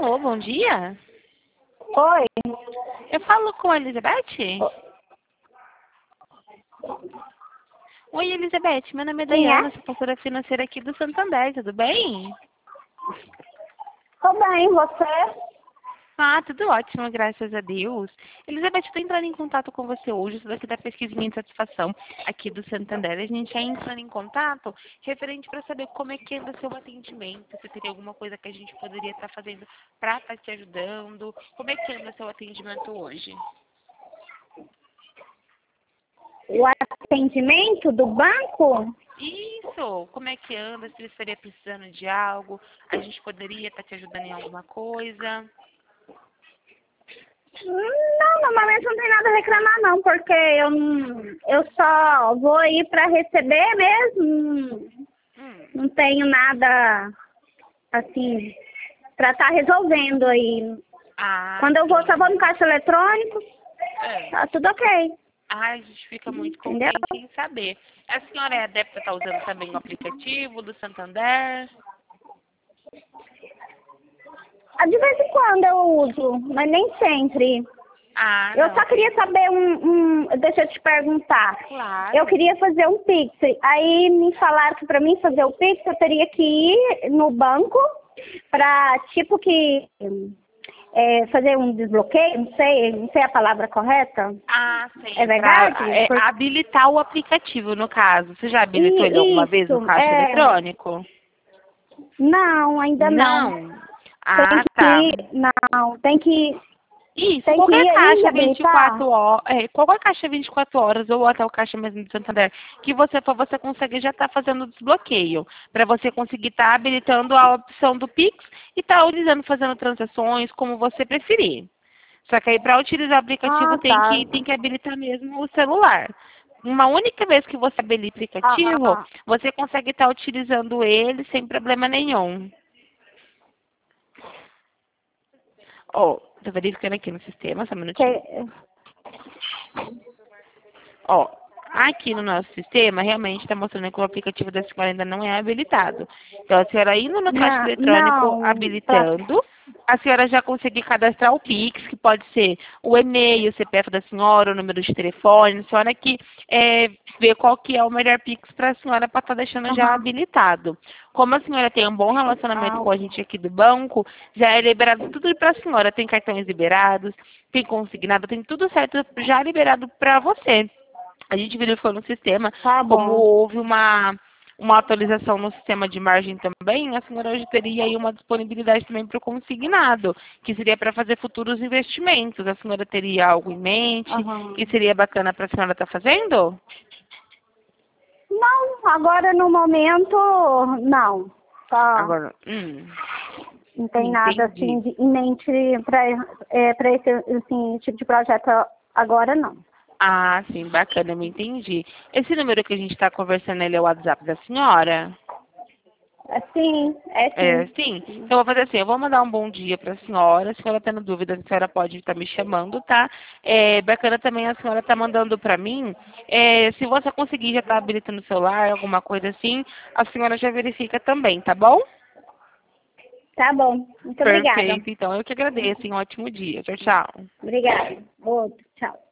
Alô, bom dia. Oi. Eu falo com a Elizabeth? Oi, Elizabeth. Meu nome é Quem Dayana, é? sou consultora financeira aqui do Santander, tudo bem? Tô bem, você? Ah, tudo ótimo, graças a Deus. Elizabeth, estou entrando em contato com você hoje, sou daqui da pesquisa de satisfação aqui do Santander. A gente é entrando em contato referente para saber como é que anda seu atendimento, se teria alguma coisa que a gente poderia estar fazendo para estar te ajudando. Como é que anda seu atendimento hoje? O atendimento do banco? Isso! Como é que anda? Se você estaria precisando de algo, a gente poderia estar te ajudando em alguma coisa. Não, normalmente não tem nada a reclamar não, porque eu só vou ir para receber mesmo. Hum. Não tenho nada assim para estar resolvendo aí. Ah, Quando eu vou, só vou sim. no caixa eletrônico, É. tá tudo ok. Ah, a gente fica muito Entendeu? contente em saber. A senhora é adepta, está usando também o aplicativo do Santander? De vez em quando eu uso, mas nem sempre. Ah, Eu não. só queria saber deixa eu te perguntar. Eu Claro. queria fazer um Pix. Aí me falaram que para mim fazer o Pix eu teria que ir no banco para tipo que fazer um desbloqueio, não sei a palavra correta. Ah, É sim. Para verdade? habilitar o aplicativo, no caso. Você já habilitou ele alguma vez no Isso, caixa eletrônico? não, ainda não. Não. Tem Ah, que tá. ir, não, Isso, tem que qualquer ir aí caixa habilitar. 24 horas, qualquer caixa 24 horas ou até o caixa mesmo do Santander que você for, você consegue já estar fazendo o desbloqueio, para você conseguir estar habilitando a opção do Pix e estar utilizando, fazendo transações como você preferir. Só que aí para utilizar o aplicativo Ah, tá. tem que habilitar mesmo o celular. Uma única vez que você habilita o aplicativo, Ah, você consegue estar utilizando ele sem problema nenhum. Ó, tô verificando aqui no sistema, só um minutinho. que, Ó, aqui no nosso sistema, realmente está mostrando que o aplicativo da senhora ainda não é habilitado. Então, a senhora indo no caixa não, eletrônico, não, tá. habilitando, a senhora já consegue cadastrar o Pix, que pode ser o e-mail, o CPF da senhora, o número de telefone, a senhora que vê qual que é o melhor Pix para a senhora para estar deixando já Aham. habilitado. Como a senhora tem um bom relacionamento Ah, com a gente aqui do banco, já é liberado tudo para a senhora. Tem cartões liberados, tem consignado, tem tudo certo já liberado para você. A gente verificou no sistema, tá como bom. houve uma atualização no sistema de margem também, a senhora hoje teria aí uma disponibilidade também para o consignado, que seria para fazer futuros investimentos. A senhora teria algo em mente que Aham. seria bacana para a senhora estar fazendo? Não, agora no momento, não. Tá, Agora, não tem nada assim entendi. em mente para esse assim, tipo de projeto agora, não. Ah, sim, bacana, eu me entendi. Esse número que a gente está conversando, ele é o WhatsApp da senhora? É É, sim. sim. Então, eu vou fazer assim, eu vou mandar um bom dia para a senhora. Se a senhora tendo dúvida, a senhora pode estar me chamando, tá? É bacana também a senhora tá mandando para mim. Se você conseguir já estar habilitando o celular, alguma coisa assim, a senhora já verifica também, tá bom? Tá bom. Muito obrigada. Perfeito. Então, eu que agradeço. Um ótimo dia. Tchau, tchau. Obrigada. Outro, tchau.